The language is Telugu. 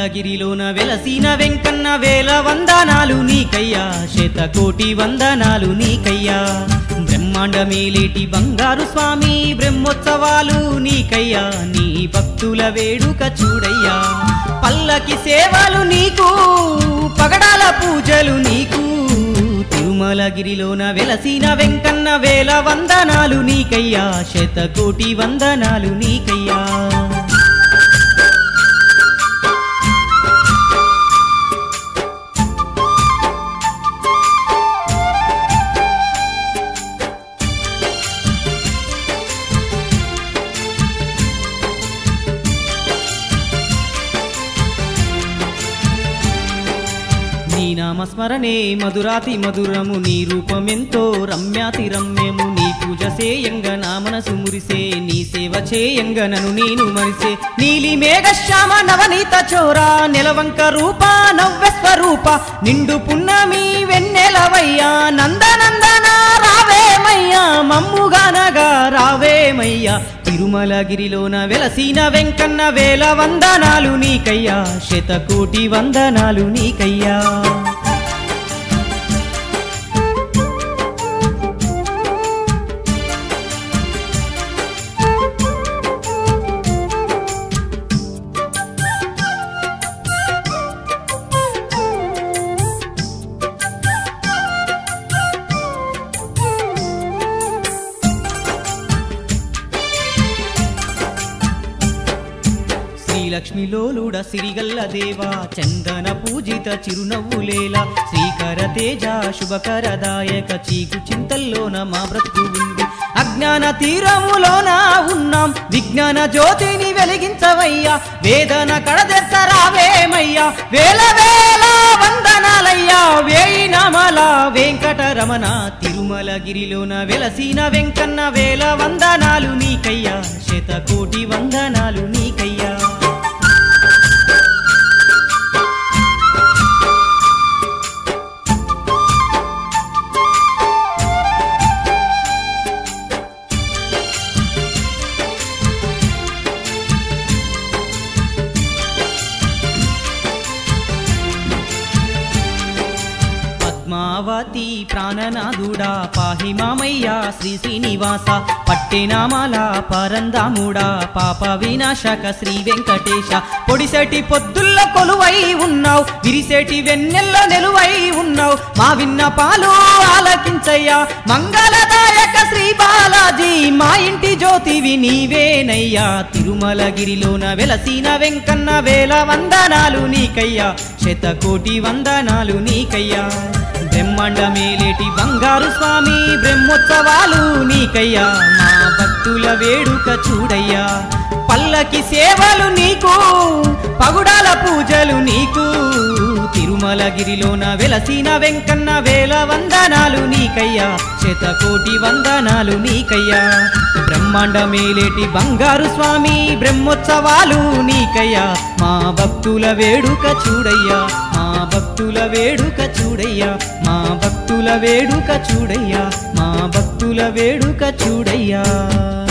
తిరుమలగిరిలోన వెలసిన వెంకన్న వేల వందనాలు నీకయ్యా శతకోటి వందనాలు నీకయ్యా బ్రహ్మాండమేలేటి బంగారు స్వామి బ్రహ్మోత్సవాలు నీకయ్యా నీ భక్తుల వేడుక చూడయ్యా పల్లకి సేవలు నీకు పగడాల పూజలు నీకు తిరుమలగిరిలోన వెలసిన వెంకన్న వేల వందనాలు నీకయ్యా శతకోటి వందనాలు నీకయ్యా నీ నామస్మరణే మధురాతి మధురము నీ రూపమెంతో రమ్యాతి రమ్యము నీ పూజ సేయంగ నా మనసు మురిసే నీ సేవ చేయంగ నను నేను మరిసే నీలి మేఘశ్యామ నవనీత చోర నెలవంక రూప నవ్య స్వరూప నిండు పున్నమి వెన్నెలవయ్యా నందనందన రావేమయ్యా మమ్ముగానగా రావేమయ్యా తిరుమలగిరిలోన వెలసిన వెంకన్న వేల వందనాలు నీకయ్యా శతకోటి వందనాలు నీకయ్యా లక్ష్మిలోలుడ సిరిగల్ల దేవా చందన పూజిత చిరునవ్వులేలా శ్రీకర తేజ శుభకరదాయక చీకు చింతల్లోన మా బ్రతుకు ఉంది అజ్ఞాన తీరములోన ఉన్నాం విజ్ఞాన జ్యోతిని వెలిగించవయ్యా వేదన కడదెత్తరావేమయ్యా వేల వేల వందనాలయ్యా వేయి నామల వెంకటరమణ తిరుమలగిరిలోన వెలసిన వెంకన్న వేల వందనాలు నీకయ్యా శతకోటి వందనాలు నీకయ్యా పద్మావతి ప్రాణనాథుడా పాహి మామయ్యా శ్రీ శ్రీనివాస పట్టెనామాల పరందాముడా పాప వినాశక శ్రీ వెంకటేశ పొడిసెటి పొద్దుల్ల కొలువై ఉన్నావు విరిసేటి వెన్నెల్ల నెలువై ఉన్నావు మా విన్నపాలు ఆలకించయ్యా మంగళదాయక శ్రీ బాలాజీ మా ఇంటి జ్యోతివి నీవేనయ్యా తిరుమలగిరిలోన వెలసిన వెంకన్న వేల వందనాలు నీకయ్యా శతకోటి వందనాలు నీకయ్యా బ్రహ్మాండమేలేటి బంగారు స్వామి బ్రహ్మోత్సవాలు నీకయ్యా మా భక్తుల వేడుక చూడయ్యా పల్లకి సేవలు నీకు పగుడాల పూజలు నీకు తిరుమలగిరిలోన వెలసిన వెంకన్న వేల వందనాలు నీకయ్యా శతకోటి వందనాలు నీకయ్యా బ్రహ్మాండమేలేటి బంగారు స్వామి బ్రహ్మోత్సవాలు నీకయ్యా మా భక్తుల వేడుక చూడయ్యా మా భక్తుల వేడుక చూడయ్యా మా భక్తుల వేడుక చూడయ్యా మా భక్తుల వేడుక చూడయ్యా